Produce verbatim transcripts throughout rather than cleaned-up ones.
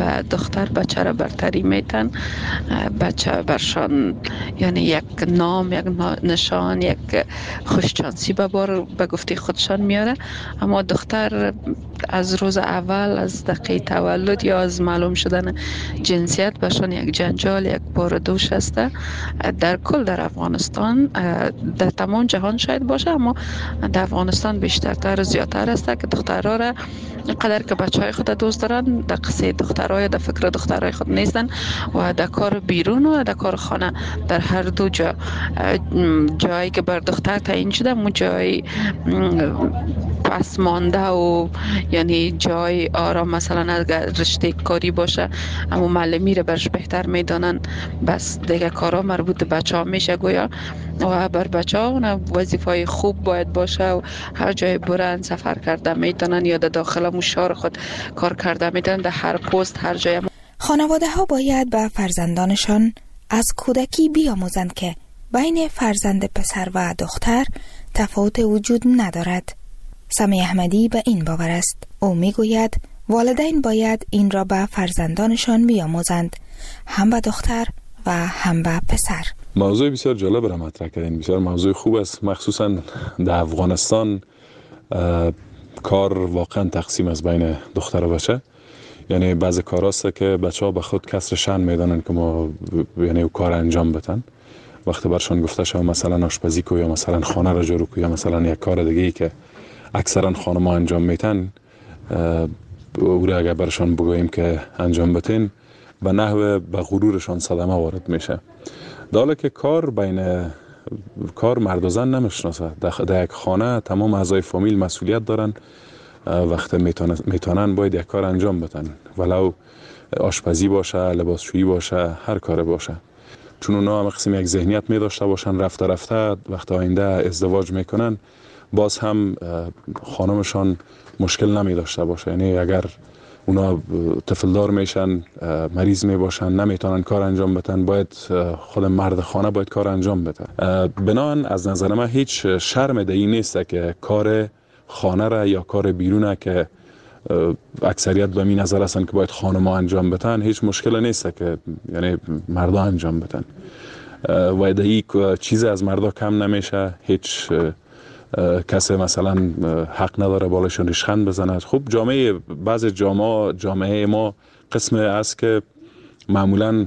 و دختر بچه را برتری میتن. بچه برشان یعنی یک نام، یک نشان، یک خوشچانسی به بار به گفته خودشان میاره. اما دختر از روز اول، از دقیقه تولد یا از معلوم شدن جنسیت برشان یک جنجال، یک بار دوش است. در کل در افغانستان، در تمام جهان شاید باشه، اما در افغانستان بیشترتر زیادتر است که دخترها را قدر که بچه های خود دوست دارن، در قصه دخترای در فکر دخترای خود نیستن و در کار بیرون و در کار خانه، در هر دو جا جایی که بر دختر تعیین شده اون جای پس مانده و یعنی جای آرام، مثلا اگر رشته کاری باشه اما معلمی رو برش بهتر میدانن، بس دیگه کارا مربوط به بچه ها میشه گویا و بر بچه ها اون وظیفه خوب باید باشه و هر جای برن سفر کرده میتونن یا در داخل شهر خود کار کرده میتونن، در هر پست هر جای. خانواده ها باید به فرزندانشان از کودکی بیاموزند که بین فرزند پسر و دختر تفاوت وجود ندارد. سمی احمدی به این باور است. او میگوید والدین باید این را به فرزندانشان بیاموزند، هم به دختر و هم به پسر. موضوع بسیار جالب را مطرح کردین، بسیار موضوع خوب است. مخصوصا در افغانستان کار واقعا تقسیم از بین دختر و بچه. یعنی بعضی کار است که بچه ها به خود کسر شأن میدانن که ما یعنی کار انجام بدن. وقتی برشان گفته شد مثلا آشپزی کو یا مثلا خانه را جارو کو یا مثلا یک کار دیگه ای که اکثرا خانم‌ها انجام میتن، او را اگر برشان بگوییم که انجام بدین به نحو به غرورشان صدمه وارد میشه. در حالی که کار بین کار مرد و زن نمیشناسه. در یک خانه تمام اعضای فامیل مسئولیت دارن، وقتی میتونن باید یک کار انجام بدن، ولو آشپزی باشه، لباسشویی باشه، هر کار باشه. چون اونا هم قسم یک ذهنیت می داشته باشن، رفته رفته وقت آینده ازدواج میکنن باز هم خانمشان مشکل نمی داشته باشه. یعنی اگر اونا طفلدار میشن، مریض می باشن، نمیتونن کار انجام بدن، باید خود مرد خانه باید کار انجام بده. بنابراین از نظر من هیچ شرم دهی نیست که کار خانه را یا کار بیرونه که اکثریت به می نظر هستن که باید خانم‌ها انجام بدن، هیچ مشکل نیست که یعنی مردا انجام بدن. و دهی چیز از مردا کم نمیشه. هیچ کسی مثلا حق نداره بالاشون ریشخند بزنه. خب جامعه بعض جامعه جامعه ما قسم است که معمولا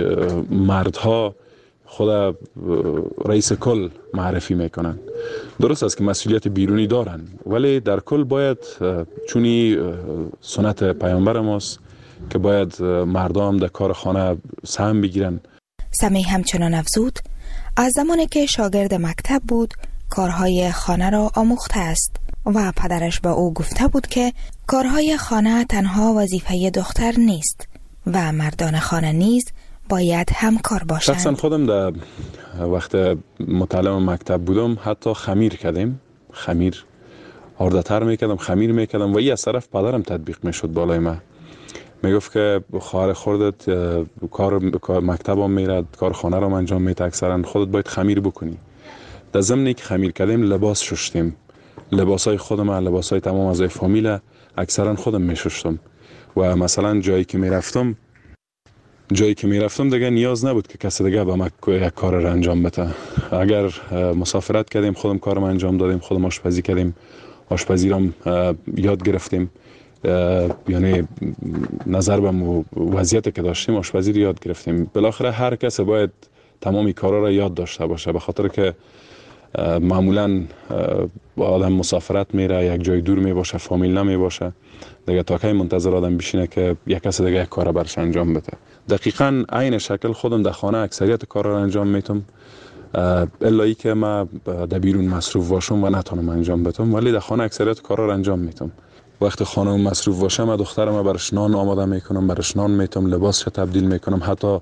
مردها خود رئیس کل معرفی میکنن. درست است که مسئولیت بیرونی دارن، ولی در کل باید چونی سنت پیامبر ماست که باید مردم در کار خانه سهم بگیرن. سمی همچنان افزود از زمانی که شاگرد مکتب بود کارهای خانه را آموخته است و پدرش به او گفته بود که کارهای خانه تنها وظیفه دختر نیست و مردان خانه نیز باید همکار باشند. شخصا خودم در وقت متعلم مکتب بودم حتی خمیر کردیم، خمیر آرده‌تر میکردم، خمیر میکردم و این از طرف پدرم تطبیق میشد بالای من. میگفت که خواهر خودت کار مکتب هم میرد، کار خانه رو انجام میده، اکثرا خودت باید خمیر بکنی. در ضمنی که خمیر کردیم لباس شستیم، لباسای خودم، لباسای تمام اعضای فامیل اکثرا خودم میشستم و مثلا جایی که میرفتم جایی که میرفتم دیگه نیاز نبود که کسی دیگه به من یک کار رو انجام بده. اگر مسافرت کردیم خودم کارم انجام دادیم، خودم آشپزی کردیم، آشپزی رو یاد گرفتیم. یعنی نظر به وضعیتی که داشتیم آشپزی رو یاد گرفتیم. بالاخره هر کس باید تمامی کارا را یاد داشته باشه، به خاطر که معمولا آدم مسافرت میره، یک جای دور می باشه، فامیل نمی باشه دیگه، تا کی منتظر آدم بشینه که یک کس دیگه یک کار برش انجام بده. دقیقاً عین شکل خودم در خانه اکثریت کارا را انجام میتم، الا ای که ما در بیرون مصروف باشم و نتونم انجام بدم، ولی در خانه اکثریت کارا را انجام میتم. وقتی خانم مصروف باشه من دخترم برش نان آماده میکنم، برش نان میتم، لباسش تبدیل میکنم، حتی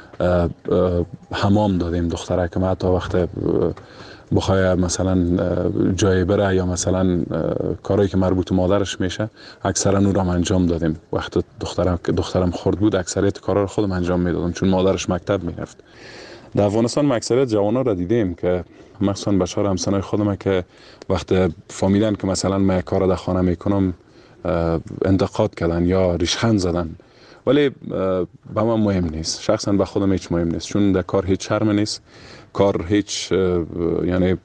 حمام دادیم دختره که حتی وقت بخوای مثلا جای بره یا مثلا کارهایی که مربوط مادرش میشه اکثرا اون رو انجام دادیم. وقت دخترم که دخترم خرد بود اکثریت کارا رو خودم انجام میدادم چون مادرش مکتب میرفت. در افغانستان اکثریت جوانا را دیدیم که مثلا بچه‌ها همسنای خودم که وقت فامیلن که مثلا من کار در خانه میکنم انتقاد کردن یا ریشخند زدن ولی به من مهم نیست، شخصا به خودم هیچ مهم نیست، چون در کار هیچ شرم نیست. کار هیچ یعنی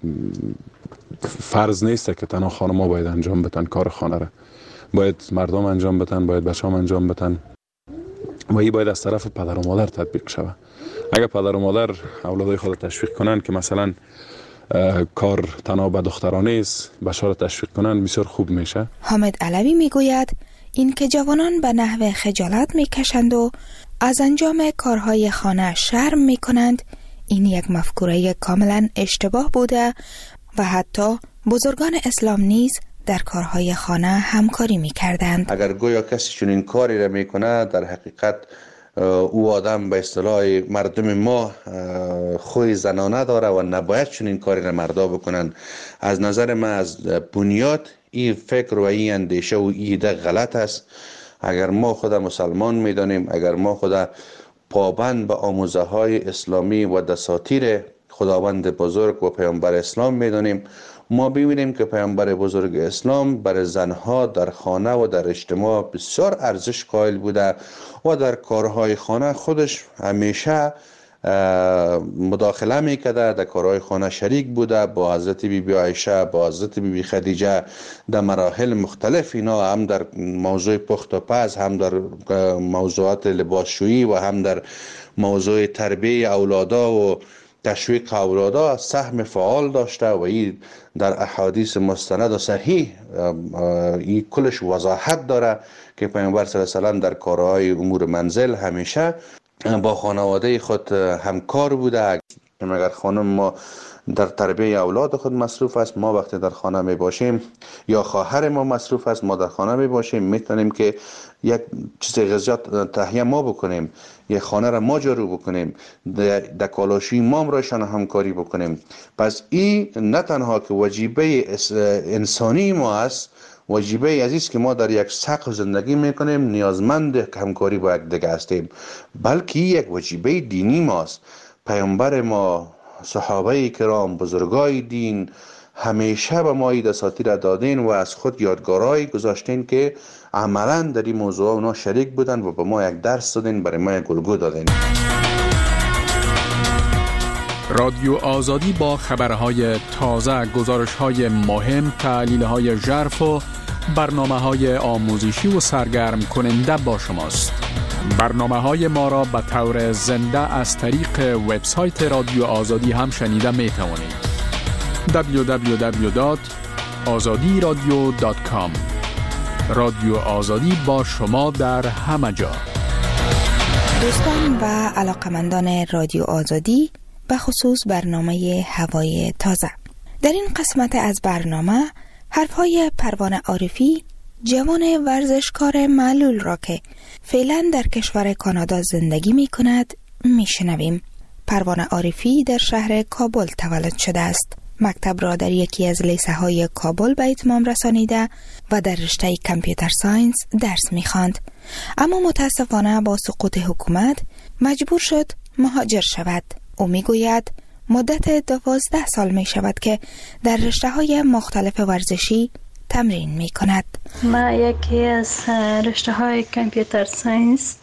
فرض نیست که تنها خانم‌ها باید انجام بدن کار خانه را، باید مردم انجام بدن، باید بچه‌ها انجام بدن و این باید از طرف پدر و مادر تطبیق شود. اگر پدر و مادر اولادای خود تشویق کنند که مثلا کار تنها به دخترانه است، بچه‌ها را تشویق کنند، بسیار خوب میشه. حامد علوی میگوید این که جوانان به نحو خجالت میکشند و از انجام کارهای خانه شرم میکنند، این یک مفکوره کاملا اشتباه بوده و حتی بزرگان اسلام نیز در کارهای خانه همکاری میکردند. اگر گویا کسی چون این کاری را میکنه، در حقیقت او آدم به اصطلاح مردم ما خوی زنانه داره و نباید چون این کاری را مردا بکنن. از نظر من از بنیاد این فکر و این اندیشه و ایده غلط است. اگر ما خود مسلمان میدانیم، اگر ما خود پابند به آموزه های اسلامی و دساتیر خداوند بزرگ و پیامبر اسلام میدانیم، ما ببینیم که پیامبر بزرگ اسلام برای زنها در خانه و در اجتماع بسیار ارزش قائل بوده و در کارهای خانه خودش همیشه مداخله میکرده، در کارهای خانه شریک بوده. با حضرت بی بی عایشه، با حضرت بی بی خدیجه در مراحل مختلف، اینا هم در موضوع پخت و پز، هم در موضوعات لباسشویی و هم در موضوع تربیه اولادا و تشویق اولادا سهم فعال داشته و این در احادیث مستند و صحیح این کلش وضاحت داره که پیامبر صلی الله علیه و سلم در کارهای امور منزل همیشه با خانواده خود همکار بوده. اگر خانم ما در تربیه اولاد خود مصروف است، ما وقتی در خانه می باشیم یا خواهر ما مصروف است، ما در خانه می باشیم، میتونیم که یک چیز غذات تهیه ما بکنیم، یک خانه را ما جارو بکنیم، در کالاشوی ما رایشان همکاری بکنیم. پس این نه تنها که وجیبه انسانی ما است، وجیبه عزیز که ما در یک سقف زندگی میکنیم، نیازمند همکاری با یک دیگه هستیم، بلکه یک وجیبه دینی ماست. پیامبر ما، صحابه کرام، بزرگای دین همیشه به ما این دساتیر دادین و از خود یادگارایی گذاشتین که عملا در این موضوع اونا شریک بودن و به ما یک درس دادین، برای ما یک الگو دادین. رادیو آزادی با خبرهای تازه، گزارش‌های مهم، تحلیل‌های ژرف و برنامه‌های آموزشی و سرگرم کننده با شماست. برنامه‌های ما را به طور زنده از طریق وبسایت رادیو آزادی هم شنیده می‌توانید. دبلیو دبلیو دبلیو دات آزادی رادیو دات کام. رادیو آزادی با شما در همه جا. دوستان و علاقمندان رادیو آزادی، به خصوص برنامه هوای تازه، در این قسمت از برنامه حرفهای پروانه عارفی، جوان ورزشکار معلول را که فعلا در کشور کانادا زندگی می کند می شنویم. پروانه عارفی در شهر کابل تولد شده است. مکتب را در یکی از لیسه های کابل به اتمام رسانیده و در رشته کامپیوتر ساینس درس می خواند. اما متاسفانه با سقوط حکومت مجبور شد مهاجر شود. او می گوید مدت دوازده سال می شود که در رشته های مختلف ورزشی تمرین می کند. ما یکی از رشته های کامپیوتر ساینس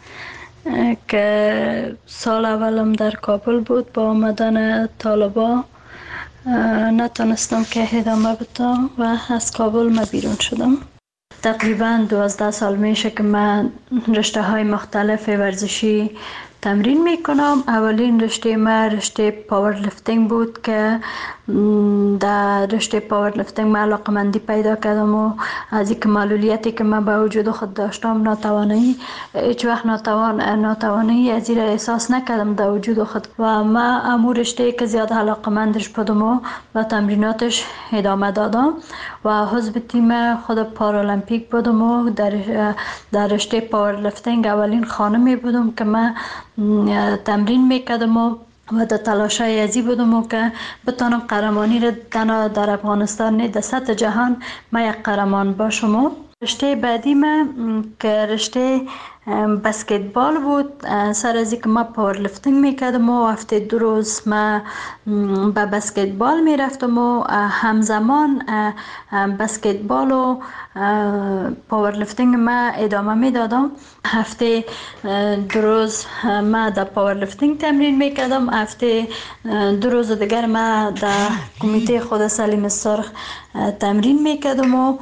که سال اولم در کابل بود، با آمدن طالبا نتونستم که ادامه بدم و از کابل ما بیرون شدم. تقریبا دوازده سال میشه که من رشته های مختلف ورزشی تمرین میکنم. اولین رشته ما رشته پاور لیفتینگ بود که در رشته پاور لیفتینگ من علاقمندی پیدا کردم و از یک معلولیتی که من به وجود خود داشتم، ناتوانی، هیچ وقت ناتوان ناتوانی از این احساس نکردم در وجود خود و من امور رشته که زیاد علاقمندش بودم و با تمریناتش ادامه دادم و حزب تیم خود پارالمپیک بودم و در در رشته پاور لیفتینگ اولین خانمی بودم که من تمرین میکردم و و در تلاشای ازی بودم و که بتانم قهرمانی را تنها در افغانستان نه در سطح جهان ما یک قهرمان باشم. رشته بعدی من که رشته بسکتبال بود. سر از اینکه ما پاور لیفتینگ میکردم و هفته دو روز ما به بسکتبال میرفتم و همزمان بسکتبال و پاور لیفتینگ ما ادامه میدادم. هفته دو روز ما در پاور لیفتینگ تمرین میکردم، هفته دو روز دیگر ما در کمیته خود سلیم سرخ تمرین میکردم و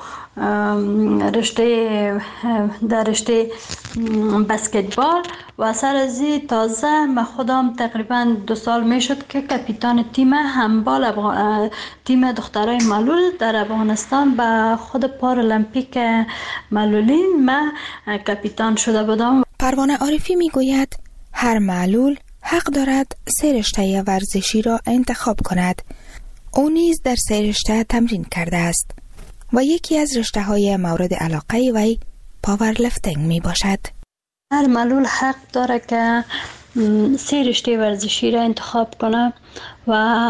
رشته در رشته بسکتبال و سر از تازه من خودم تقریبا دو سال میشد که کاپیتان تیم هندبال افغان... تیم دخترای معلول در افغانستان به خود پارالمپیک معلولین من کاپیتان شده بودم. پروانه عارفی میگوید هر معلول حق دارد سه رشته ورزشی را انتخاب کند. او نیز در سه رشته تمرین کرده است و یکی از رشته های مورد علاقه وی پاور لیفتینگ می باشد. هر معلول حق داره که سه رشته ورزشی را انتخاب کنه و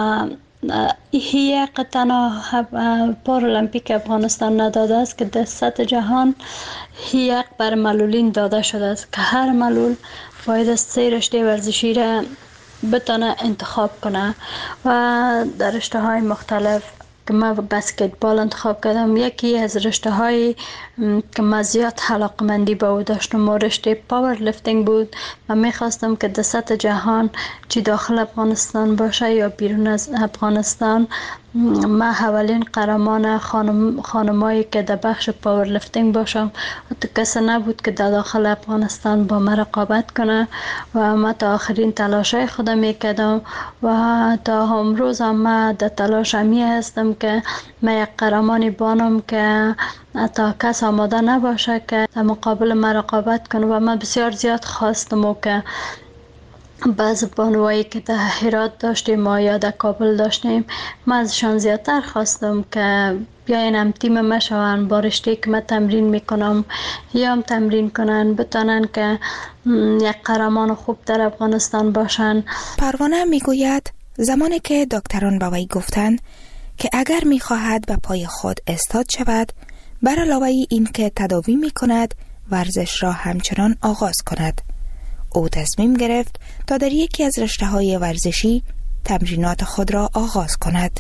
این تنها پارالمپیک افغانستان نداده است که در سطح جهان این بر معلولین داده شده است که هر معلول باید سه رشته ورزشی را بتونه انتخاب کنه و در رشته های مختلف که من بسکتبال انتخاب کردم. یکی از رشته های که من زیاد علاقمندی به او داشتم و رشته پاور لیفتینگ بود. من میخواستم که در سطح جهان چی داخل افغانستان باشه یا بیرون از افغانستان من اولین قهرمان خانم خانمایی که در بخش پاور لیفتینگ باشم. کسی نبود که در داخل افغانستان با من رقابت کنه و من تا آخرین تلاشای خودم میکردم و تا امروز هم من در تلاش همی هستم که من یک قهرمانی بانم که تا کس آماده نباشه که در مقابل من رقابت کنه و من بسیار زیاد خواستم و که بعض بانوایی که در هرات داشتیم ما یا در کابل داشتیم من ازشان زیادتر خواستم که بیاین هم تیم ما شوند با رشته که من تمرین میکنم یا هم تمرین کنن بتانن که یک قهرمان خوب در افغانستان باشن. پروانه میگوید زمانی که دکتران به وی گفتند که اگر میخواهد به پای خود استاد شود بر علاوه این که تداوی میکند ورزش را همچنان آغاز کند، او تصمیم گرفت تا در یکی از رشته‌های ورزشی تمرینات خود را آغاز کند.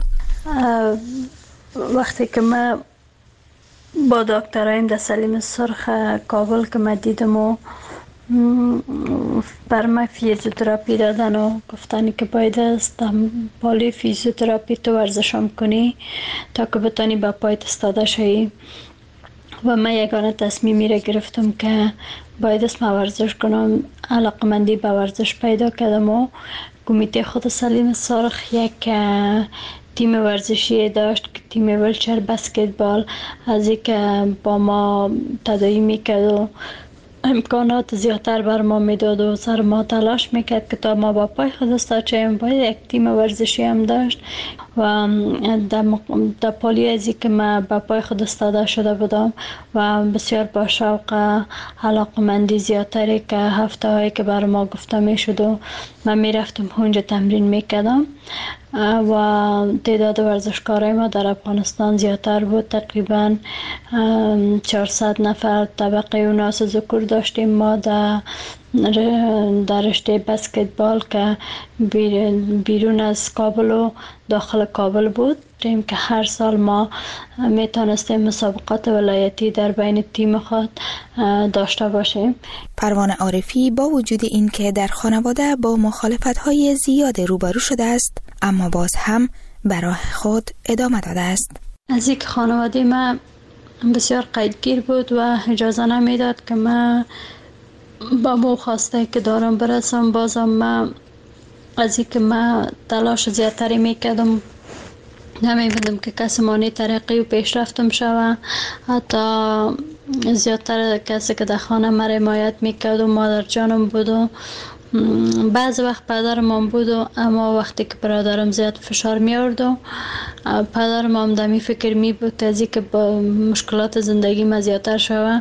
وقتی که من با دکترایم در سلیم سرخ کابل که من دیدم و بر من فیزیوتراپی دادن و گفتن که باید است بالی فیزیوتراپی تو ورزشم کنی تا که بتانی با پایت استاده شوی و من یگانه تصمیمی را گرفتم که باید است من ورزش کنم. علاقمندی به ورزش پیدا کردم و کمیته خود سلیم سرخ یک تیم ورزشی داشت که تیم ویلچر بسکتبال از این که با ما تداعی میکرد و امکانات زیادتر بر ما میداد و سر ما تلاش میکرد که تا ما با پای خود استاد شویم. باید یک تیم ورزشی هم داشت و در پالی ازی که من با پای خود استاده شده بودم و بسیار با شوق علاقمندی زیادتری که هفته هایی که بر ما گفته میشد و من میرفتم اونجا تمرین میکردم و تعداد ورزشکارای ما در افغانستان زیادتر بود. تقریبا چهارصد نفر طبقه اوناس ذکور داشتیم ما در در رشته بسکتبال که بیرون از کابل و داخل کابل بود. تیم که هر سال ما میتونستیم مسابقات ولایتی در بین تیم خود داشته باشیم. پروانه عارفی با وجود این که در خانواده با مخالفت‌های زیاد روبرو شده است اما باز هم به راه خود ادامه داده است. از یک خانواده من بسیار قیدگیر بود و اجازه نمیداد که من با مو خواسته که دارم برسم. بازم من از این که من تلاش زیادتری میکردم نمیبودم که کسی مانی ترقی و پیشرفتم شوه. حتی زیادتر کسی که در خانه من حمایت میکرد و مادر جانم بود و بعض وقت پدرم هم بود و اما وقتی که برادرم زیاد فشار می آورد و پدرم هم دمی فکر می بود از که با مشکلات زندگی ما زیادتر شوه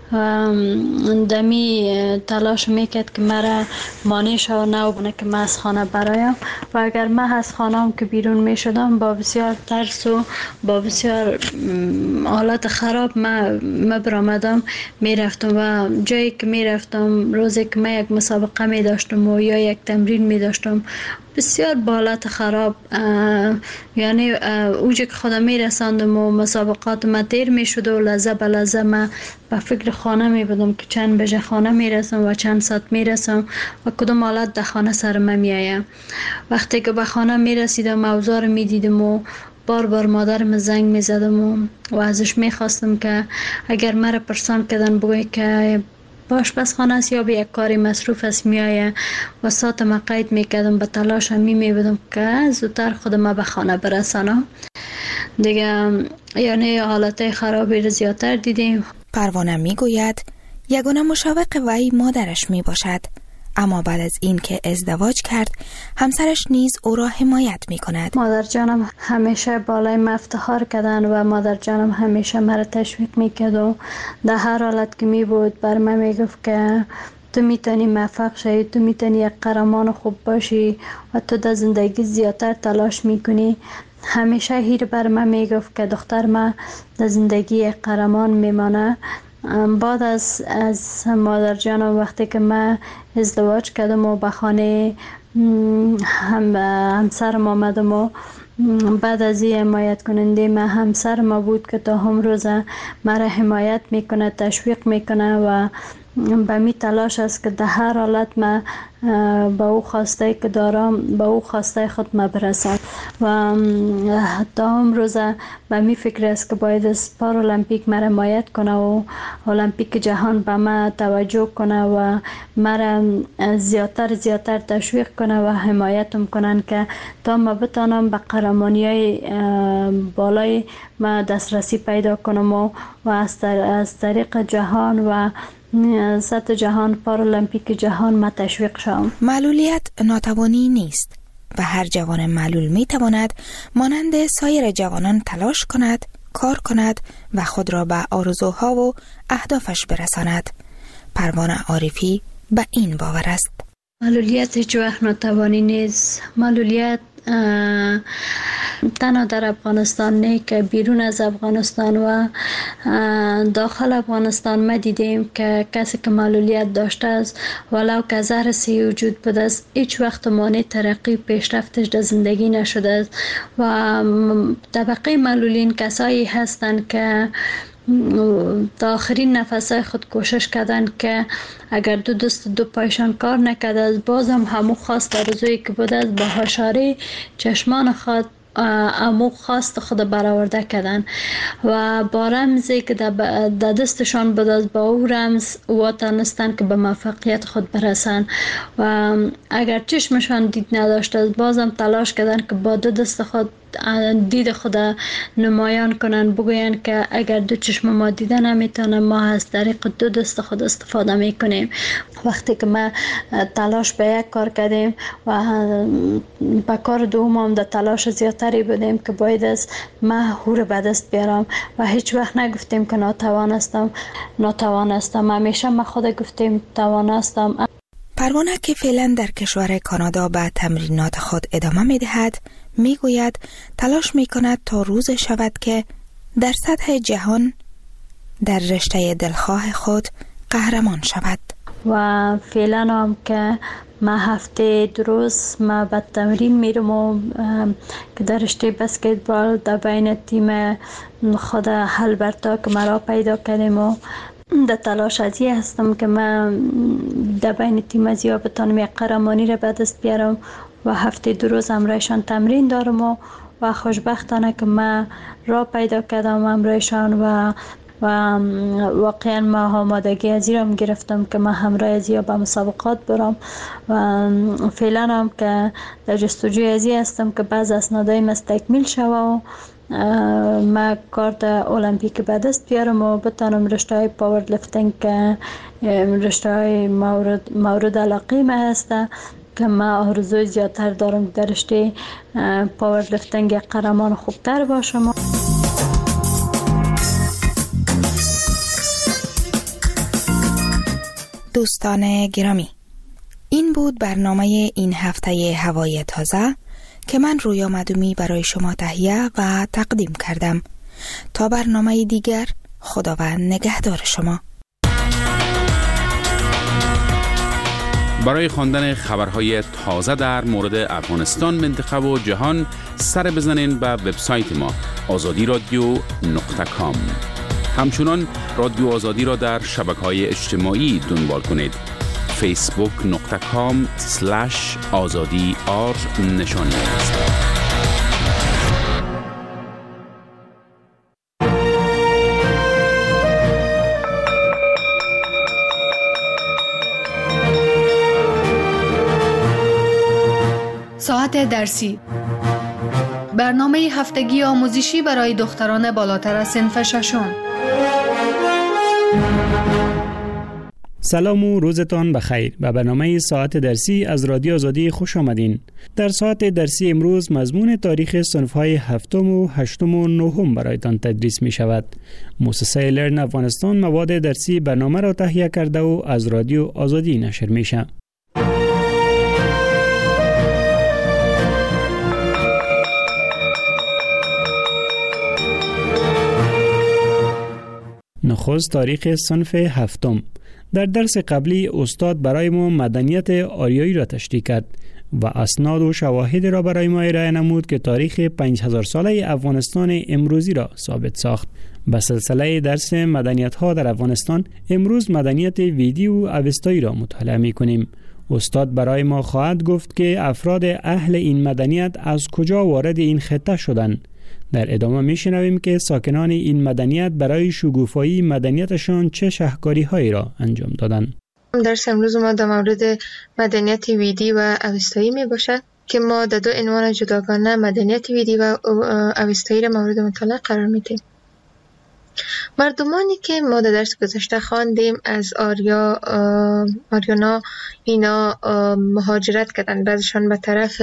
دمی تلاش میکرد که مرا مانع شو نو بونه که من از خانه برایم و اگر من از خانه هم که بیرون می شدم با بسیار ترس و با بسیار حالت خراب من ما برآمدم می رفتم و جایی که می رفتم روزی که من یک مسابقه می داشتم و یا یک تمرین می داشتم بسیار با حالت خراب یعنی اوجه که خودم می رساندم و مسابقات ما تیر می شد و لحظه به لحظه من به فکر خانه می بودم که چند بجه خانه می رسم و چند ساعت می رسم و کدام حالت در خانه سر من می آیم. وقتی که به خانه می رسیدم اوضاع می دیدم و بار بار مادرم زنگ می زدم و, و ازش می خواستم که اگر مرا پرسان کردن بگوی که باش بس خانه است یا به یک کاری مصروف است می آید و ساعت ما قید می کردم به تلاش می می بودم که زودتر خودم به خانه برسانم دیگه یعنی حالت خرابی رو زیادتر دیدیم. پروانه می گوید یگانه مشوق وی مادرش می باشد اما بعد از این که ازدواج کرد همسرش نیز او را حمایت می کند. مادر جانم همیشه بالای من افتخار کردن و مادر جانم همیشه مرا تشویق می کرد و در هر حالت که می بود بر من می گفت که تو میتونی موفق شی، تو میتونی یک قهرمان خوب باشی و تو در زندگی زیادتر تلاش میکنی. همیشه هیر بر من میگفت که دختر من در زندگی یک قهرمان میمانه. بعد از از مادر جانم وقتی که من ازدواج کردم و به خانه هم همسرم آمدم و بعد از این حمایت کننده من همسر ما بود که تا هم روز مرا حمایت میکنه، تشویق میکنه و به می تلاش است که در هر حالت من با او خواسته که دارم با او خواسته خود ما برسم و تا هم روز به می فکر است که باید از پارالمپیک مرا حمایت کنه و المپیک جهان به ما توجه کنه و مرا زیادتر زیادتر تشویق کنه و حمایتم کنن که تا ما بتانم به قهرمانی های بالای ما دسترسی پیدا کنم و, و از طریق جهان و سطح جهان پارالمپیک جهان ما تشویق شوم. معلولیت ناتوانی نیست و هر جوان معلول می تواند مانند سایر جوانان تلاش کند، کار کند و خود را به آرزوها و اهدافش برساند. پروانه عارفی به این باور است. معلولیت هیچ وقت ناتوانی نیست. معلولیت تنها در افغانستان نه که بیرون از افغانستان و داخل افغانستان ما دیدیم که کسی که معلولیت داشته است ولو که زهر سی وجود بوده است هیچ وقت مانع ترقی پیشرفتش در زندگی نشده است و طبقه معلولین کسایی هستند که تا آخرین نفسای خود کوشش کردن که اگر دو دست دو پایشان کار نکرده است بازم همو خواست آرزویی که بوده است با هاشاری چشمان خود امو خواست خود برآورده کردن و با رمزی که در دستشان بود از با او رمز واتانستن که به موفقیت خود برسن و اگر چشمشان دید نداشته از بازم تلاش کردن که با دو دست خود دید خود نمایان کنن بگوین که اگر دو چشم ما دیده نمیتونه ما از طریق دو دست خود استفاده میکنیم. وقتی که ما تلاش به یک کار کردیم و به کار دوم هم در تلاش زیادتری بودیم که باید از ما هور به دست بیارم و هیچ وقت نگفتیم که ناتوان هستم ناتوان هستم همیشه ما خود گفتیم توان هستم. پروانه که فعلا در کشور کانادا به تمرینات خود ادامه می دهد می گوید تلاش می کند تا روز شود که در سطح جهان در رشته دلخواه خود قهرمان شود و فعلا هم که ما هفته دو روز ما به تمرین میرم و که در رشته بسکتبال در بین تیم خود هلبرتا که مرا پیدا کردیم و در تلاش ازی هستم که من در بین تیم ازی بتانم یک قهرمانی را به دست بیارم و هفته دو روز همراهشان تمرین دارم و, و خوشبختانه که من را پیدا کردم همراهشان و و واقعا ما آمادگی ازی را گرفتم که من همراه ازی به مسابقات برم و فعلا هم که در جستجوی ازی هستم که بعض اسنادایم از تکمیل شوه و ما کارت المپیک به دست بیارم و بتانم رشته های پاور لفتینگ که رشته های مورد, مورد علاقه ما هسته که ما آرزوی زیادتر دارم در رشته پاور لفتینگ قهرمان خوبتر باشم. دوستان گرامی، این بود برنامه این هفته هوای تازه که من رویا مدومی برای شما تهیه و تقدیم کردم. تا برنامه دیگر، خداوند نگهدار شما. برای خواندن خبرهای تازه در مورد افغانستان، منطقه و جهان سر بزنین به وبسایت ما آزادی رادیو نقطه کام. همچنان رادیو آزادی را در شبکه‌های اجتماعی دنبال کنید. فیسبوک نقطه کام سلش آزادی آر نشانی است. ساعت درسی، برنامه هفتگی آموزشی برای دختران بالاتر از صنف ششم. سلام و روزتان بخیر. به برنامه ساعت درسی از رادیو آزادی خوش آمدین. در ساعت درسی امروز مضمون تاریخ صنف‌های هفتم و هشتم و نهم برایتان تدریس می شود. مؤسسه لرن افغانستان مواد درسی برنامه را تهیه کرده و از رادیو آزادی نشر می شود. نخست تاریخ صنف هفتم. در درس قبلی استاد برای ما مدنیت آریایی را تشریح کرد و اسناد و شواهد را برای ما ارائه نمود که تاریخ پنج هزار ساله افغانستان امروزی را ثابت ساخت. به سلسله درس مدنیت ها در افغانستان، امروز مدنیت ویدی و اوستایی را مطالعه می کنیم. استاد برای ما خواهد گفت که افراد اهل این مدنیت از کجا وارد این خطه شدند. در ادامه میشنویم که ساکنان این مدنیت برای شکوفایی مدنیتشان چه شهکاری هایی را انجام دادند. درس امروز ما در مورد مدنیت ویدی و اوستایی می باشد که ما در دو عنوان جداگانه مدنیت ویدی و اوستایی را مورد مطالعه قرار میدیم. مردمانی که ما در درس گذشته خواندیم از آریا آریانا اینا مهاجرت کردن، بعضشان به طرف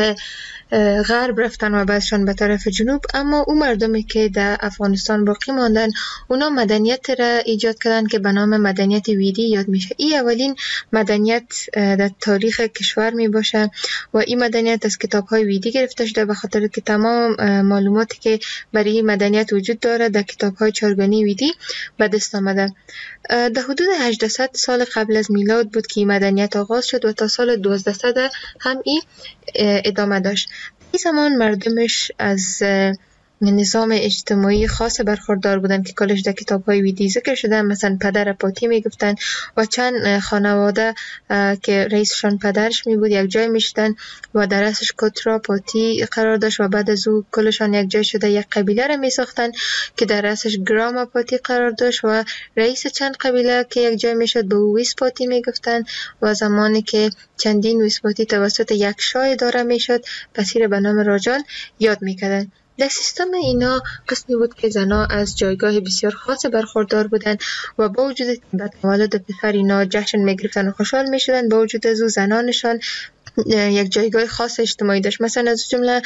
غرب رفتن و بعضشان به طرف جنوب، اما اون مردمی که در افغانستان باقی ماندن اونا مدنیت را ایجاد کردن که به نام مدنیت ویدی یاد میشه. این اولین مدنیت در تاریخ کشور می باشه و این مدنیت از کتاب های ویدی گرفته شده، به خاطر که تمام معلوماتی که برای این مدنیت وجود داره در کتاب های چارگانی ویدی به دست آمده. در حدود هجده سال قبل از میلاد بود که این مدنیت آغاز شد و تا سال دوازده هم این ادامه داشت. این زمان مردمش از نظام اجتماعی خاص برخوردار بودن که کلش در کتاب های ویدی ذکر شده، مثلا پدر پاتی می گفتن و چند خانواده که رئیسشان پدرش می بود یک جای می شدن و در رأسش کترا پاتی قرار داشت و بعد از او کلشان یک جای شده یک قبیله را می ساختن که در رأسش گراما پاتی قرار داشت و رئیس چند قبیله که یک جای می شد به او ویس پاتی می گفتن و زمانی که چندین ویس پاتی توسط یک شاه اداره می شد پسیر به نام راجان یاد می کردن. در سیستم اینا قسمی بود که زنها از جایگاه بسیار خاص برخوردار بودند و با وجود که تولد پسر اینا جشن میگرفتن و خوشحال میشدن، با وجود از او زنانشان یک جایگاه خاص اجتماعی داشت. مثلا از جمله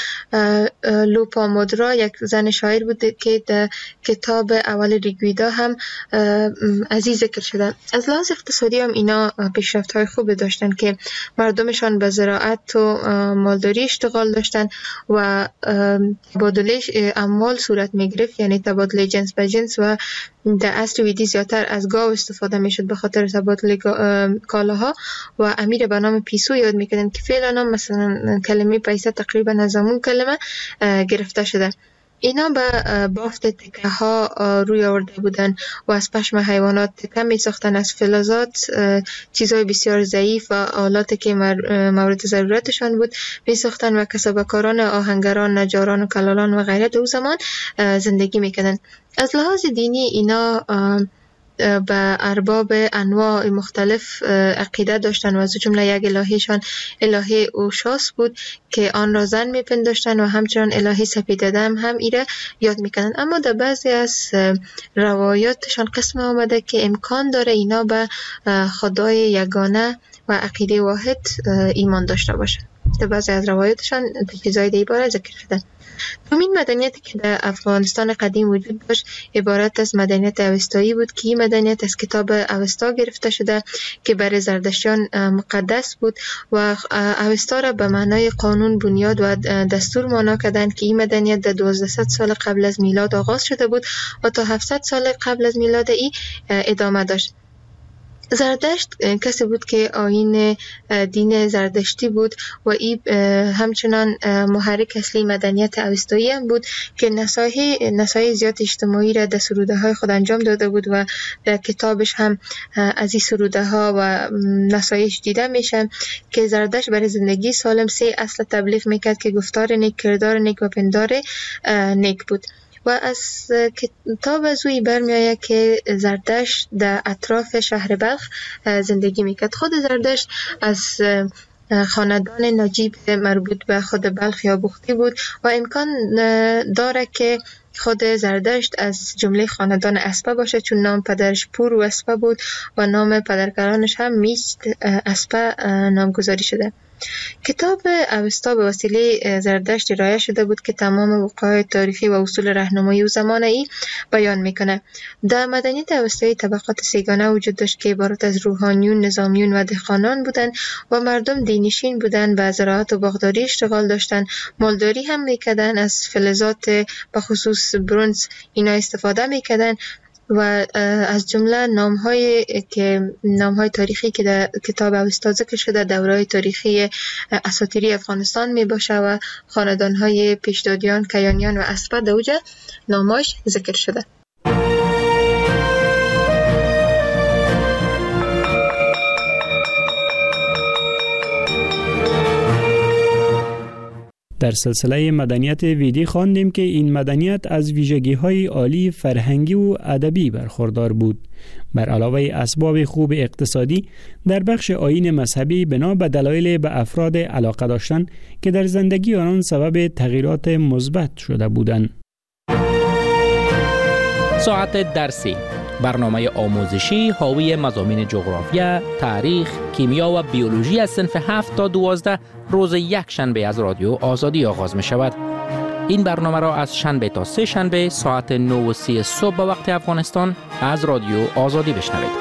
لوپامودرا یک زن شاعر بود که در کتاب اول ریگویدا هم از این ذکر شده. از لحاظ اقتصادی هم اینا پیشرفت‌های خوب داشتن که مردمشان به زراعت و مالداری اشتغال داشتن و تبادله اموال صورت میگرفت، یعنی تبادله جنس به جنس، و در عصر ویدی زیادتر از گاو استفاده میشد به خاطر تبادل کالاها و امیر به نام پیسو یاد میکردن که فعلا مثلا کلمه پیسه تقریبا از همون کلمه گرفته شده. اینا به بافت تکه ها روی آورده بودن و از پشم حیوانات تکه می ساختن، از فلزات چیزهای بسیار ضعیف و آلاتی که مورد ضرورتشان بود می ساختن و کسبکاران آهنگران، نجاران و کلالان و غیره در زمان زندگی می کردن. از لحاظ دینی اینا به ارباب انواع مختلف عقیده داشتن و از جمله یک الهیشان الهه اوشاس بود که آن را زن میپنداشتن و همچنان الهه سپیددم هم ایره یاد میکنن. اما در بعضی از روایاتشان قسم آمده که امکان داره اینا به خدای یگانه و عقیده واحد ایمان داشته باشن. در بعضی از روایاتشان چیزای دیگه باره ذکر شده. دومین مدنیتی که در افغانستان قدیم وجود داشت عبارت از مدنیت اوستایی بود که این مدنیت از کتاب اوستا گرفته شده که برای زردشتیان مقدس بود و اوستا را به معنای قانون، بنیاد و دستور معنا کردند که این مدنیت در دوازده سال قبل از میلاد آغاز شده بود و تا هفتصد سال قبل از میلاد ای ادامه داشت. زردشت کسی بود که آیین دین زردشتی بود و این همچنان محرک اصلی مدنیت اوستایی هم بود که نصایح نصایح زیاد اجتماعی را در سروده های خود انجام داده بود و در کتابش هم از این سروده ها و نصایح دیده میشه که زردشت برای زندگی سالم سه اصل تبلیغ میکرد که گفتار نیک، کردار نیک و پندار نیک بود. و از کتاب از اوی برمی آید که زردشت در اطراف شهر بلخ زندگی میکرد. خود زردشت از خاندان نجیب مربوط به خود بلخ یا بختی بود و امکان داره که خود زردشت از جمله خاندان اسپه باشه، چون نام پدرش پور و اسپه بود و نام پدرکلانش هم میست اسپه نامگذاری شده. کتاب اوستا به وسیله زردشت ارائه شده بود که تمام وقایع تاریخی و اصول راهنمایی و زمان ای بیان میکنه. در مدنیت اوستایی طبقات سیگانه وجود داشت که عبارت از روحانیون، نظامیون و دهقانان بودند و مردم دینشین بودند، به زراعت و باغداری اشتغال داشتند، مالداری هم میکردند، از فلزات به خصوص برنز اینا استفاده میکردند و از جمله نام‌های که نام‌های تاریخی که در کتاب اوستا ذکر شده دوره‌های تاریخی اساطیری افغانستان میباشه و خاندان‌های پیشدادیان، کیانیان و اسپه در اوجه نام‌هاش ذکر شده. در سلسله مدنیت ویدی خواندیم که این مدنیت از ویژگی‌های عالی فرهنگی و ادبی برخوردار بود. بر علاوه اسباب خوب اقتصادی، در بخش آیین مذهبی بنا به دلایل به افراد علاقه داشتن که در زندگی آنان سبب تغییرات مثبت شده بودند. ساعت درسی، برنامه آموزشی حاوی مضامین جغرافیا، تاریخ، کیمیا و بیولوژی از صنف هفت تا دوازده روز یک شنبه از رادیو آزادی آغاز می شود. این برنامه را از شنبه تا سه شنبه ساعت نه و سی صبح به وقت افغانستان از رادیو آزادی بشنوید.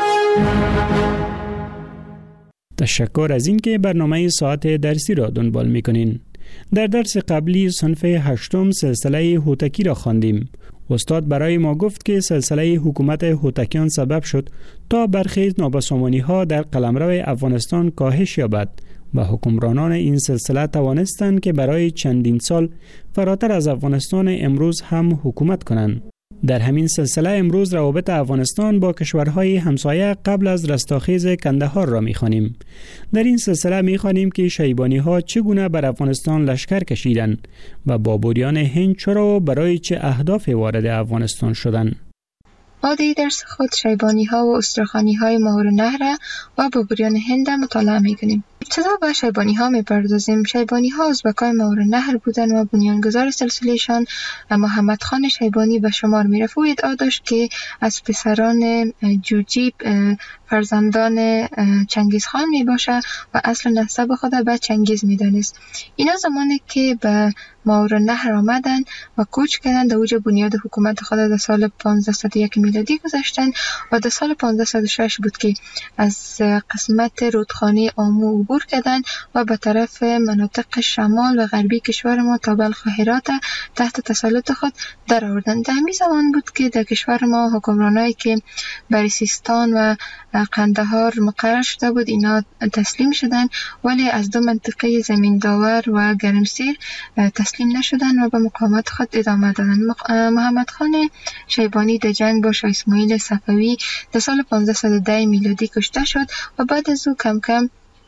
تشکر از اینکه برنامه ساعت درسی را دنبال می‌کنین. در درس قبلی صنف هشتم سلسله هوتکی را خواندیم. استاد برای ما گفت که سلسله حکومت هوتکیان سبب شد تا برخی نابسامانی‌ها در قلمرو افغانستان کاهش یابد و حکمرانان این سلسله توانستند که برای چندین سال فراتر از افغانستان امروز هم حکومت کنند. در همین سلسله امروز روابط افغانستان با کشورهای همسایه قبل از رستاخیز کندهار را می‌خوانیم. در این سلسله می‌خوانیم که شیبانی‌ها چگونه بر افغانستان لشکر کشیدند و بابریان هند چرا و برای چه اهدافی وارد افغانستان شدند. ما در درس خود شیبانی ها و استرخانی های ماهور نهر و بابریان هند مطالعه میکنیم. ابتدا به شیبانی ها میپردازیم. شیبانی ها ازبکای ماهور نهر بودند و بنیانگذار سلسلهشان محمد خان شیبانی به شمار میرفت و ادعا داشت که از پسران جوجیب فرزندان چنگیز خان می باشه و اصل نسب خود به چنگیز می دانست. اینا زمانی که به ماهور نهر آمدن و کوچ کردن در اوج بنیاد حکومت خود در سال پانزده صد و یک میلادی گذاشتن و در سال پانزده صد و شش بود که از قسمت رودخانه آمو عبور کردن و به طرف مناطق شمال و غربی کشور ما تا بلخ و هرات تحت تسلط خود در آوردن. در همین زمان بود که در کشور ما حکمرانایی که بر سیستان و قندهار مقرر شده بود اینا تسلیم شدن، ولی از دو منطقه زمین داور و گرمسیر تسلیم نشدن و به مقاومت خود ادامه دادن. محمد خان شیبانی در جنگ با شاه اسماعیل صفوی در سال پانزده صد و ده میلادی کشته شد و بعد از او کم کم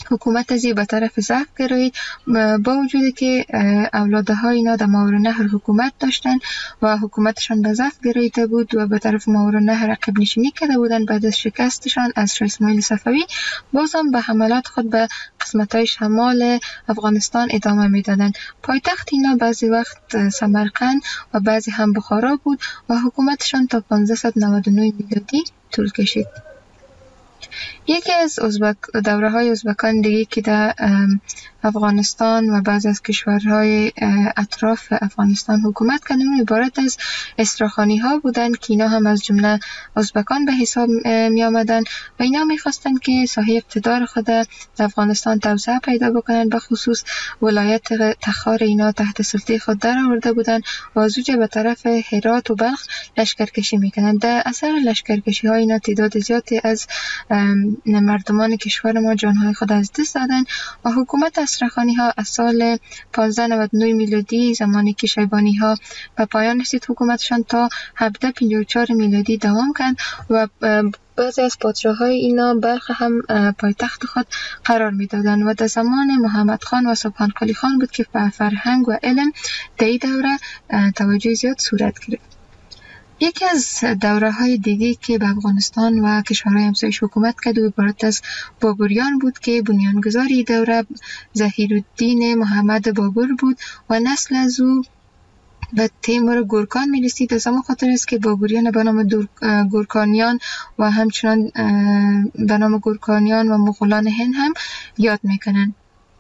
حکومت از به طرف ضعف گرایید، با وجودی که اولادهای اینا در ماورالنهر حکومت داشتن و حکومتشان به ضعف گراییده بود و به طرف ماورالنهر عقب نشینی کرده بودن. بعد از شکستشان از شاه اسماعیل صفوی باز هم به حملات خود به قسمت‌های شمال افغانستان ادامه میدادند. پایتخت اینا بعضی وقت سمرقند و بعضی هم بخارا بود و حکومتشان تا پانزده نود و نه میلادی طول کشید. یکی از ازبک دوره های ازبکان دیگه که در افغانستان و بعض از کشورهای اطراف افغانستان حکومت کردن عبارت از استراخانی ها بودن که اینا هم از جمله ازبکان به حساب می آمدن و اینا می خواستن که ساحه اقتدار خود در افغانستان توسعه پیدا بکنن. به خصوص ولایت تخار اینا تحت سلطه خود در آورده بودن و از اونجا به طرف هرات و بلخ لشکرکشی میکنن. در اثر لشکرکشی ها اینا تعداد زیادی از مردمان کشور ما جانهای خود از دست دادن و حکومت استرخانی ها از سال پانزده نود و نه میلادی زمانی که شیبانی ها به پایان رسید حکومتشان تا هفده پنجاه و چهار میلادی دوام کرد و بعضی از پادشاه‌های اینا بلخ هم پایتخت خود قرار میدادند و در زمان محمد خان و سبحان قلی خان بود که به فرهنگ و علم در این دوره توجه زیاد صورت گرفت. یکی از دوره های دیگه که به افغانستان و کشورهای همسایش حکومت کرد و عبارت از بابریان بود که بنیانگذاری دوره ظهیرالدین محمد بابر بود و نسل از او به تیمور گورکان می رسید. از همون خاطر است که بابریان به نام گورکانیان و همچنان به نام گورکانیان و مغولان هند هم یاد میکنن.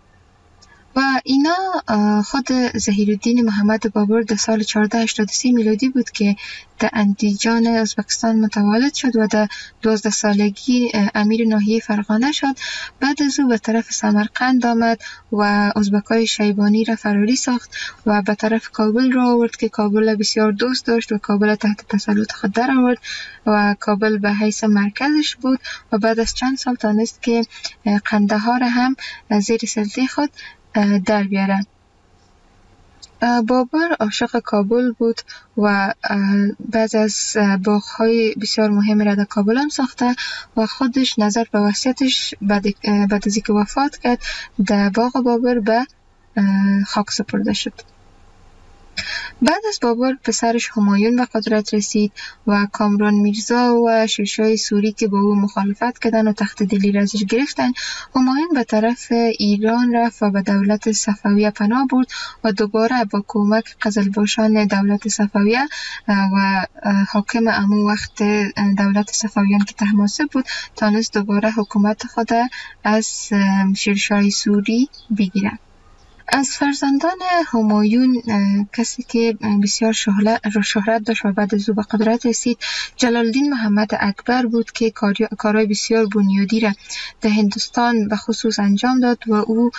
و اینا خود ظهیرالدین محمد بابر در سال چهارده هشتاد و سه میلادی بود که در اندیجان ازبکستان متولد شد و در دوازده سالگی امیر ناحیه فرغانه شد. بعد از او به طرف سمرقند آمد و ازبکای شیبانی را فراری ساخت و به طرف کابل را آورد که کابل بسیار دوست داشت و کابل تحت تسلط خود در آورد و کابل به حیث مرکزش بود و بعد از چند سال تانست که قندهار هم زیر سلطه خود در بیاره. بابر عاشق کابل بود و بعض از باغ‌های بسیار مهم را در کابل هم ساخته و خودش نظر به وصیتش بعد از اینکه وفات کرد در باغ بابر به خاک سپرده شد. بعد از بابر پسرش همایون به قدرت رسید و کامران میرزا و شیرشاه سوری که با او مخالفت کردن و تخت دلی را ازش گرفتن، همایون به طرف ایران رفت و به دولت صفویه پناه برد و دوباره با کمک قزلباشان دولت صفویه و حاکم امو وقت دولت صفویان که طهماسب بود تانست دوباره حکومت خود از شیرشاه سوری بگیرد. از فرزندان همایون کسی که بسیار شهرت داشت و بعد از او به قدرت رسید جلال الدین محمد اکبر بود که کارهای بسیار بنیادی را در هندوستان به خصوص انجام داد و او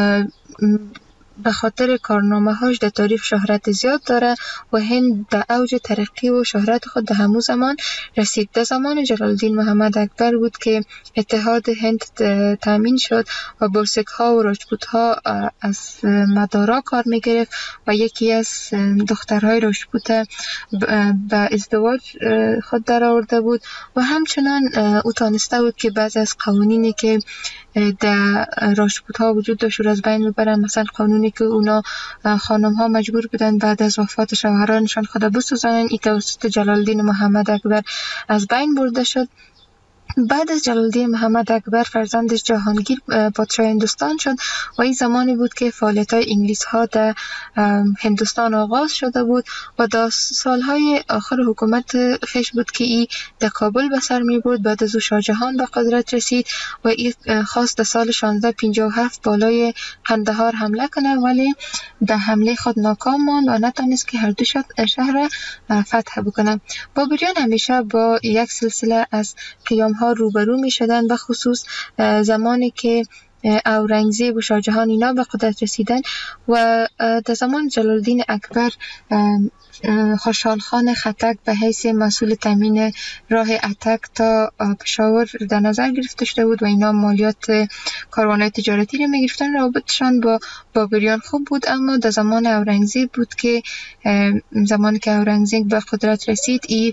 به خاطر کارنامه هاش در تاریخ شهرت زیاد داره و هند در اوج ترقی و شهرت خود در همون زمان رسید. در زمان جلال الدین محمد اکبر بود که اتحاد هند تامین شد و بورسک ها و راجپوت ها از مدارا کار می گرفت و یکی از دخترهای راجپوت به ازدواج خود در آورده بود و همچنان او تانسته بود که بعضی از قوانینی که در راجپوت ها وجود داشت از بین ببرن. مثلا قانونی که اونا خانم ها مجبور بودن بعد از وفات شوهرانشان خود بسوزانن، این توسط جلال الدین محمد اکبر از بین برده شد. بعد از جلال الدین محمد اکبر فرزندش جهانگیر پادشاه هندوستان شد و این زمانی بود که فعالیت های انگلیس ها در هندوستان آغاز شده بود و در سالهای آخر حکومت خیش بود که این در کابل به سر می برد. بعد از او شاه جهان به قدرت رسید و این خواست در سال شانزده پنجاه و هفت بالای قندهار حمله کنه ولی در حمله خود ناکام ماند و نتونست که هر دو شهر فتح بکنه. بابریان همیشه با یک سلسله از قیام ها روبرو می شدن، به خصوص زمانی که اورنگزیب و شاه جهان اینا به قدرت رسیدن و در زمان جلال الدین اکبر خوشحال خان خټک به حیث مسئول تامین راه اتک تا پشاور در نظر گرفته شده بود و اینا مالیات کاروان‌های تجارتی رو می‌گرفتن. رابطشان با بابریان خوب بود، اما در زمان اورنگزیب بود که زمانی که اورنگزیب به قدرت رسید ای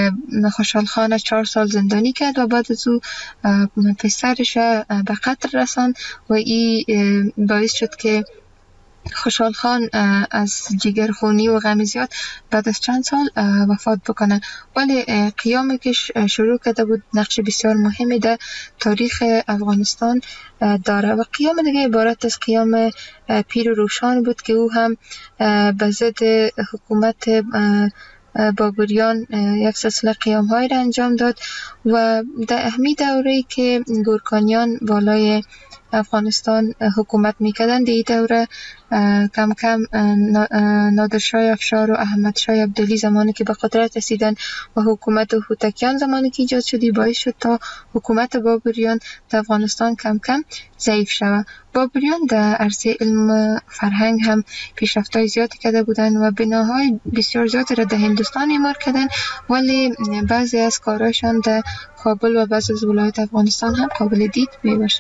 خوشحال خان چهار سال زندانی کرد و بعد از او پسرش به قتل رساند افغانستان و این باعث شد که خوشحال خان از جگرخونی و غم زیاد بعد از چند سال وفات بکنه. ولی قیامی که شروع کرده بود نقش بسیار مهمی در تاریخ افغانستان داره و قیام دیگه عبارت از قیام پیر روشان بود که او هم به ضد حکومت بابریان یک سلسله قیام های را انجام داد و در اهمی دوره که گورکانیان بالای افغانستان حکومت میکردن در این دوره کم کم نادرشاه افشار و احمد شاه عبدالی زمانی که به قدرت رسیدن و حکومت هوتکیان زمانی که ایجاد شدی باعث شد تا حکومت بابریان در افغانستان کم کم ضعیف شود. بابریان در عرصه علم فرهنگ هم پیشرفت‌های زیادی کرده بودند و بناهای بسیار زیادی را در هندوستان اعمار کردند، ولی بعضی از کارهایشان در کابل و بعضی از ولایات افغانستان هم قابل دید میباشد.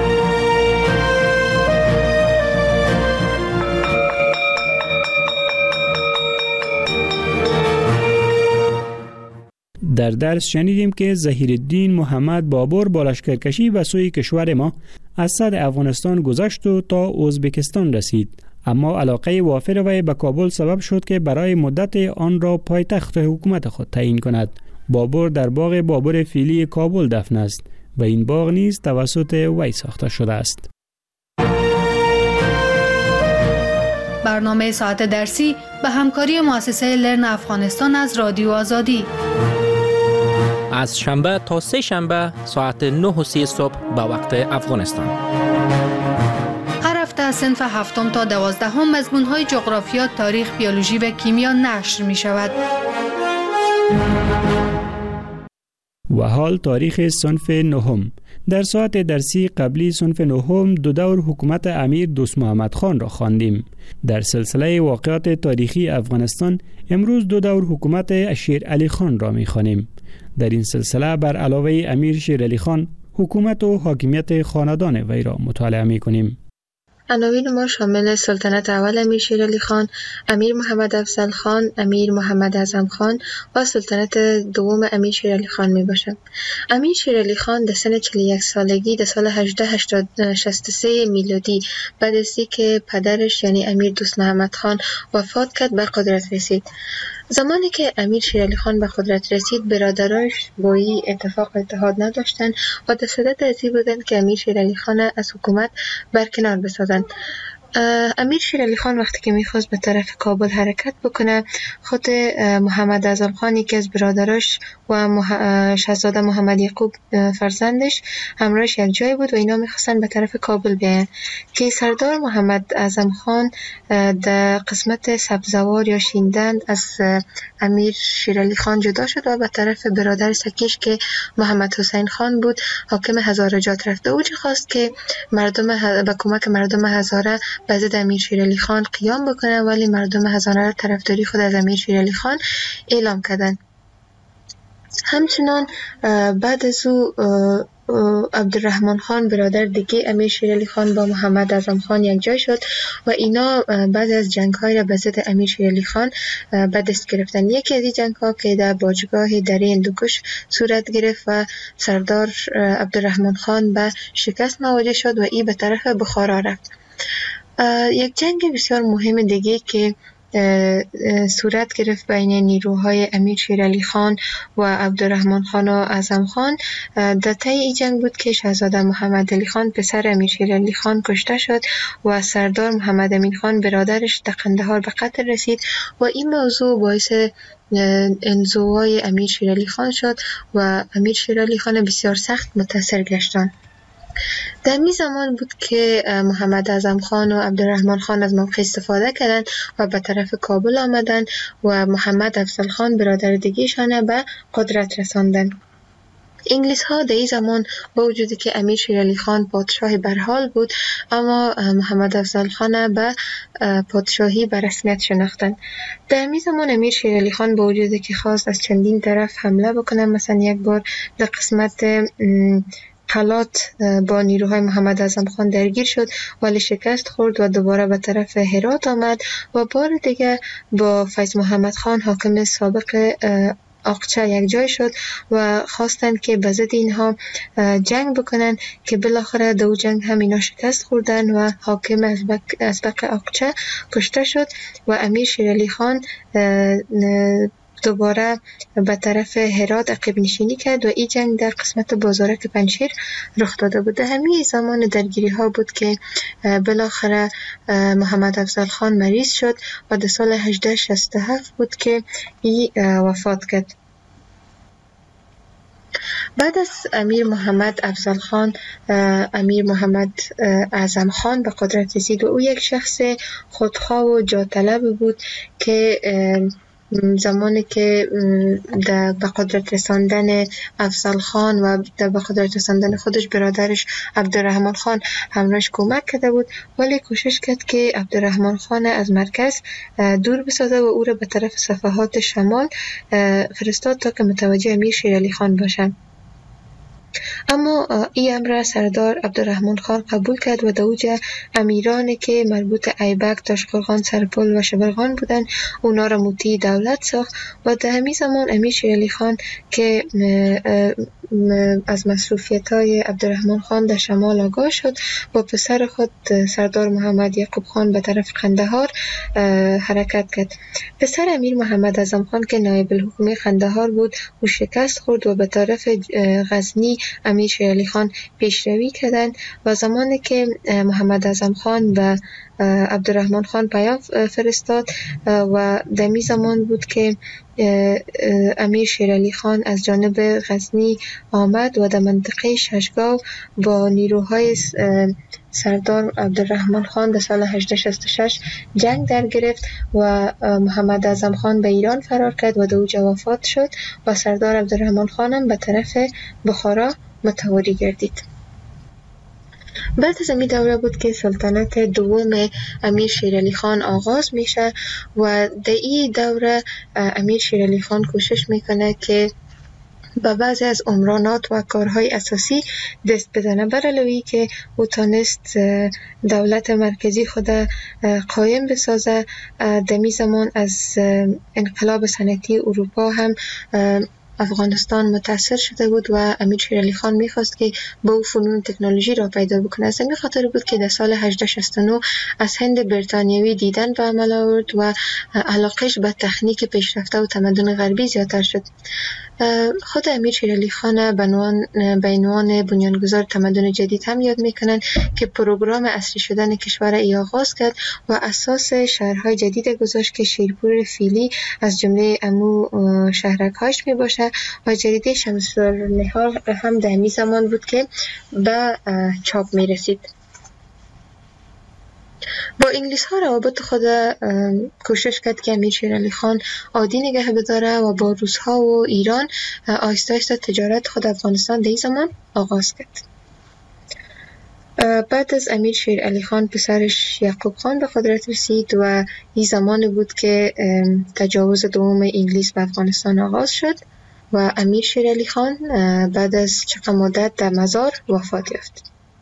در درس شنیدیم که ظهیرالدین محمد بابر با لشکرکشی به سوی کشور ما از صد افغانستان گذشت و تا ازبکستان رسید، اما علاقه وافر وی به کابل سبب شد که برای مدت آن را پایتخت حکومت خود تعیین کند. بابر در باغ بابر فیلی کابل دفن است و این باغ نیز توسط وی ساخته شده است. برنامه ساعت درسی به همکاری مؤسسه لرن افغانستان از رادیو آزادی از شنبه تا سه شنبه ساعت نه و سی صبح به وقت افغانستان. هر هفته از صنف هفتم تا دوازدهم مضمون‌های جغرافیا، تاریخ، بیولوژی و کیمیا نشر می شود. و حال تاریخ صنف نهم. در ساعت درسی قبلی صنف نهم دو دور حکومت امیر دوست محمد خان را خواندیم. در سلسله واقعات تاریخی افغانستان امروز دو دور حکومت شیر علی خان را می خوانیم. در این سلسله بر علاوه امیر شیر علی خان حکومت و حاکمیت خاندان وی را مطالعه می کنیم. عناوین ما شامل سلطنت اول امیر شیر علی خان، امیر محمد افضل خان، امیر محمد اعظم خان و سلطنت دوم امیر شیر علی خان می باشد. امیر شیر علی خان در سن چهل و یک سالگی در سال هزار و هشتصد و شصت و سه میلادی بعد از اینکه پدرش یعنی امیر دوست محمد خان وفات کرد به قدرت رسید. زمانی که امیر شیر علی خان به قدرت رسید برادرایش با این اتفاق اتحاد نداشتند و در صدد از این بودند که امیر شیر علی خان از حکومت برکنار بسازند. امیر شیر علی خان وقتی که میخواست به طرف کابل حرکت بکنه خود محمد اعظم خان یکی از برادراش و مح... شاهزاده محمد یعقوب فرزندش همراهش یک جای بود و اینا میخواستن به طرف کابل بیان که سردار محمد اعظم خان در قسمت سبزوار یا شیندند از امیر شیر علی خان جدا شد و به طرف برادر سکیش که محمد حسین خان بود حاکم هزارجات رفت. او خواست که مردم ه... به کمک مردم هزاره به ضد امیر شیر علی خان قیام بکنه، ولی مردم هزاره را طرفداری خود از امیر شیر علی خان اعلام کردند. همچنان بعد از او عبدالرحمن خان برادر دیگه امیر شیر علی خان با محمد اعظم خان یک جای شد و اینا بعد از جنگ های را به ضد امیر شیر علی خان به دست گرفتن. یکی از این جنگ ها که در باجگاه دره هندوکش صورت گرفت و سردار عبدالرحمن خان به شکست مواجه شد و این به طرف بخارا رفت. یک جنگ بسیار مهم دیگه که صورت گرفت بین نیروهای امیر شیر علی خان و عبدالرحمن خان و اعظم خان در طی این جنگ بود که شاهزاده محمد علی خان پسر امیر شیر علی خان کشته شد و سردار محمد امین خان برادرش در قندهار به قتل رسید و این موضوع باعث انزوای امیر شیر علی خان شد و امیر شیر علی خان بسیار سخت متاثر گشتند. در می زمان بود که محمد اعظم خان و عبدالرحمن خان از موقع استفاده کردند و به طرف کابل آمدند و محمد افضل خان برادر دیگه‌شان به قدرت رساندند. انگلیس ها در این زمان با وجودی که امیر شیر علی خان پادشاه برحال بود اما محمد افضل خان به پادشاهی به رسمیت شناختند. در این زمان امیر شیر علی خان با وجودی که خواست از چندین طرف حمله بکنه، مثلا یک بار در قسمت قلات با نیروهای محمد اعظم خان درگیر شد ولی شکست خورد و دوباره به طرف هرات آمد و بار دیگه با فیض محمد خان حاکم سابق اقچه یک جای شد و خواستند که به ضد اینها جنگ بکنن که بالاخره دو جنگ هم اینا شکست خوردن و حاکم ازبق اقچه کشته شد و امیر شیرعلی خان دوباره به طرف هرات عقب نشینی کرد و این جنگ در قسمت بازارک پنجشیر رخ داده بود. همین زمان درگیری ها بود که بالاخره محمد افضل خان مریض شد و در سال هجده شصت و هفت بود که ای وفات کرد. بعد از امیر محمد افضل خان امیر محمد اعظم خان به قدرت رسید و او یک شخص خودخواه و جاطلب بود که زمانی که در به قدرت رساندن افضل خان و در به قدرت رساندن خودش برادرش عبدالرحمن خان همراهش کمک کرده بود، ولی کوشش کرد که عبدالرحمن خان از مرکز دور بسازه و او را به طرف صفحات شمال فرستاد تا که متوجه امیر شیرعلی خان باشه. اما این امر سردار عبدالرحمن خان قبول کرد و دوجه امیرانی که مربوط ایبک، تاشقرغان، سرپل و شبرغان بودن اونا را مطیع دولت ساخت و در همین زمان امیر شیرعلی خان که از مصروفیت های عبدالرحمن خان در شمال آگاه شد با پسر خود سردار محمد یعقوب خان به طرف قندهار حرکت کرد. پسر امیر محمد اعظم خان که نایب الحکومه قندهار بود او شکست خورد و به طرف غزنی امیر شیرعلی خان پیشروی کردند و زمانی که محمد اعظم خان و عبدالرحمن خان پیام فرستاد و دمی زمان بود که امیر شیرعلی خان از جانب غزنی آمد و در منطقه ششگاو با نیروهای سردار عبدالرحمن خان در سال هجده شصت و شش جنگ در گرفت و محمد اعظم خان به ایران فرار کرد و دوجه وفات شد و سردار عبدالرحمن خانم به طرف بخارا متواری گردید. بعد از این دوره بود که سلطنت دوم امیر شیرعلی خان آغاز میشه و در این دوره امیر شیرعلی خان کوشش میکنه که با بعضی از عمرانات و کارهای اساسی دست بزنه، بر علاوه که او تانست دولت مرکزی خود قایم بسازه. دمی زمان از انقلاب صنعتی اروپا هم افغانستان متاثر شده بود و امیر شیرعلی خان میخواست که با او فنون تکنولوژی را پیدا بکنه. از همین خاطر بود که در سال هجده شصت و نه از هند بریتانیوی دیدن به عمل آورد و علاقش به تکنیک پیشرفته و تمدن غربی زیادتر شد. خود امیر شیرعلی خان به عنوان بنیانگذار تمدن جدید هم یاد میکنن که پروگرام اصلی شدن کشور ای آغاز کرد و اساس شهرهای جدید گذاشت که شیرپور فیلی از جمله امو شهرک‌هاش می باشه و جریده شمس النهار هم در همین زمان بود که به چاپ می رسید. با انگلیس ها روابط خود کوشش کرد که امیر شیرعلی خان عادی نگه بداره و با روس ها و ایران آهسته آهسته تجارت خود افغانستان در این زمان آغاز کرد. بعد از امیر شیرعلی خان پسرش یعقوب خان به قدرت رسید و این زمان بود که تجاوز دوم انگلیس به افغانستان آغاز شد و امیر شیرعلی خان بعد از چند مدت در مزار وفات یافت.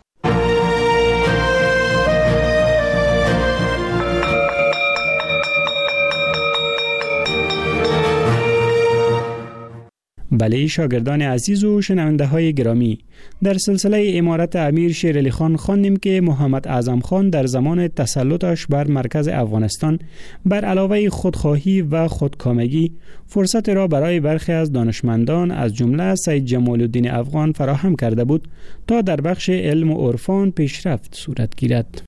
بله شاگردان عزیز و شنونده های گرامی، در سلسله امارت امیر شیرعلی خان خواندیم که محمد اعظم خان در زمان تسلطش بر مرکز افغانستان بر علاوه خودخواهی و خودکامگی فرصت را برای برخی از دانشمندان از جمله سید جمال الدین افغان فراهم کرده بود تا در بخش علم و عرفان پیشرفت صورت گیرد.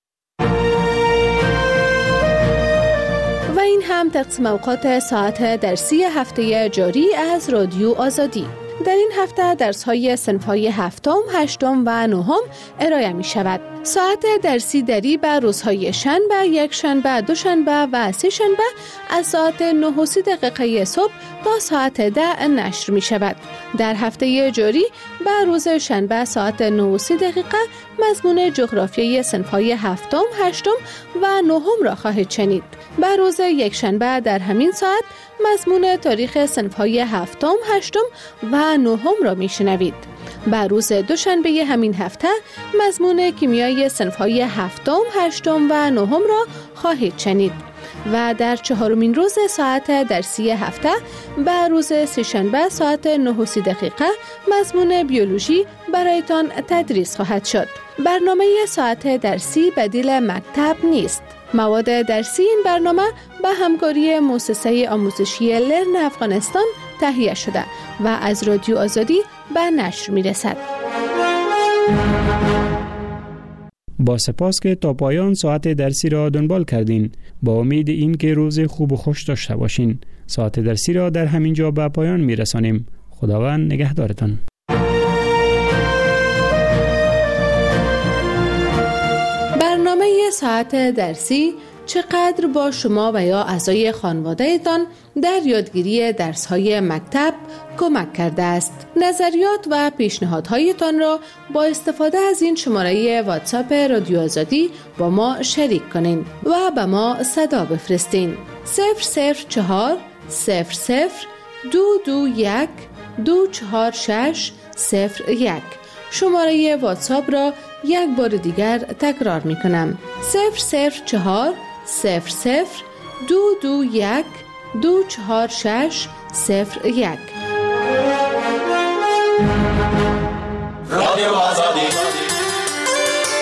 و این هم تقسیم اوقات ساعت درسی هفته جاری از رادیو آزادی. در این هفته درس‌های صنف‌های هفتم، هشتم و نهم ارائه می شود. ساعت درسی دری به روزهای شنبه، یک شنبه، دو شنبه و سه شنبه از ساعت نه و سی دقیقه صبح تا ساعت ده نشر می شود. در هفته جاری به روز شنبه ساعت نه و سی دقیقه مضمون جغرافیای صنف‌های هفتم، هشتم و نهم را خواهید شنید. به روز یک شنبه در همین ساعت مضمون تاریخ صنف‌های هفتم، هشتم و نهم را میشنوید. به روز دوشنبه همین هفته مضمون کیمیای صنف‌های هفتم، هشتم و نهم را خواهید شنید و در چهارمین روز ساعت درسی هفته به روز سه‌شنبه ساعت نه و سی دقیقه مضمون بیولوژی برایتان تدریس خواهد شد. برنامه ساعت درسی بدیل مکتب نیست. مواد درسی این برنامه به همکاری مؤسسه آموزشی لرن افغانستان تهیه شده و از رادیو آزادی به نشر می رسد. با سپاس که تا پایان ساعت درسی را دنبال کردین. با امید این که روز خوب و خوش داشته باشین. ساعت درسی را در همین جا به پایان می رسانیم. خداوند نگهدارتان. برنامه ساعت درسی چقدر با شما و یا اعضای خانواده‌تان در یادگیری درس‌های مکتب کمک کرده است. نظریات و پیشنهادهایتان را با استفاده از این شماره واتساپ رادیو آزادی با ما شریک کنین و به ما صدا بفرستین. صفر صفر چهار صفر صفر دو دو یک دو چهار شش صفر یک. شماره واتساپ را یک بار دیگر تکرار می کنم. صفر صفر چهار صفر صفر دو دو یک دو چهار شش صفر یک. رادیو